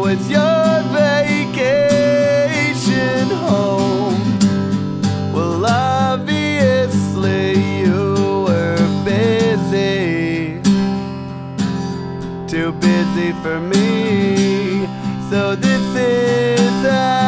was your vacation home? Well, obviously you were busy, too busy for me. So this is how